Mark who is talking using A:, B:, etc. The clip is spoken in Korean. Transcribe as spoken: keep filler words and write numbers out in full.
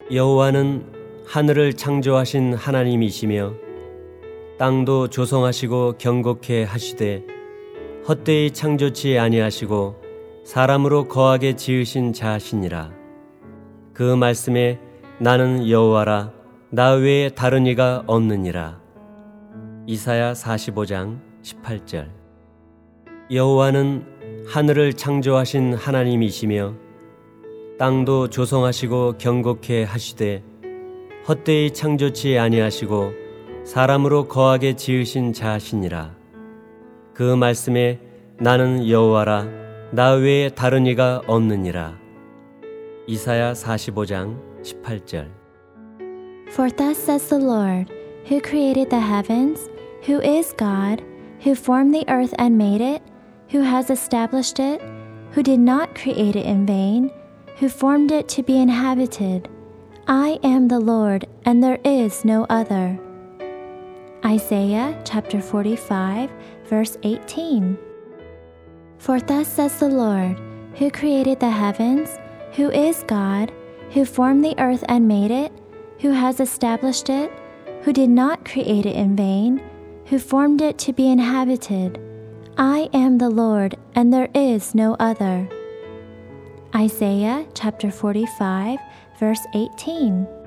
A: 여호와는 하늘을 창조하신 하나님이시며 땅도 조성하시고 경곡케 하시되 헛되이 창조치 아니하시고 사람으로 거하게 지으신 자시니라. 그 말씀에 나는 여호와라, 나 외에 다른 이가 없느니라. 이사야 사십오 장 십팔 절. 여호와는 하늘을 창조하신 하나님이시며 땅도 조성하시고 경곡케 하시되 헛되이 창조치 아니하시고 사람으로 거하게 지으신 자시니라. 그 말씀에 나는 여호와라, 나 외에 다른 이가 없느니라. 이사야 사십오 장 십팔 절.
B: For thus says the Lord, who created the heavens, who is God, who formed the earth and made it, who has established it, who did not create it in vain, who formed it to be inhabited. I am the Lord, and there is no other. Isaiah chapter forty-five, verse eighteen. For thus says the Lord, who created the heavens, who is God, who formed the earth and made it, who has established it, who did not create it in vain, who formed it to be inhabited. I am the Lord, and there is no other. Isaiah chapter forty-five, verse eighteen.